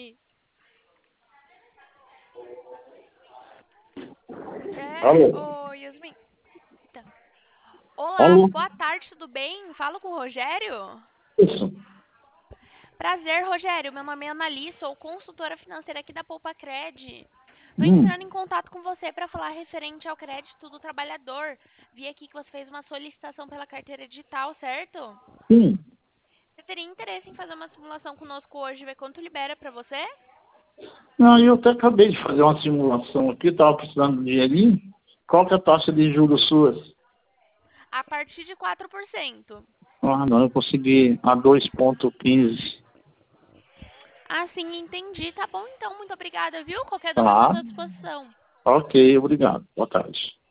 Alô? Ô, Yasmin. Tá. Olá, Alô? boa tarde, tudo bem? Falo com o Rogério? Isso. Prazer, Rogério. Meu nome é Annali, sou consultora financeira aqui da Poupa Cred. Tô Hum, entrando em contato com você para falar referente ao crédito do trabalhador. Vi aqui que você fez uma solicitação pela carteira digital, certo? sim. Você teria interesse em fazer uma simulação conosco hoje, ver quanto libera para você? Não, eu até acabei de fazer uma simulação aqui, estava precisando de dinheirinho. Qual que é a taxa de juros suas? A partir de 4%. Ah, não, eu consegui a 2,15. Ah, sim, entendi. Tá bom então, muito obrigada, viu? Qualquer dúvida, eu Tá, estou à disposição. ok, obrigado. Boa tarde.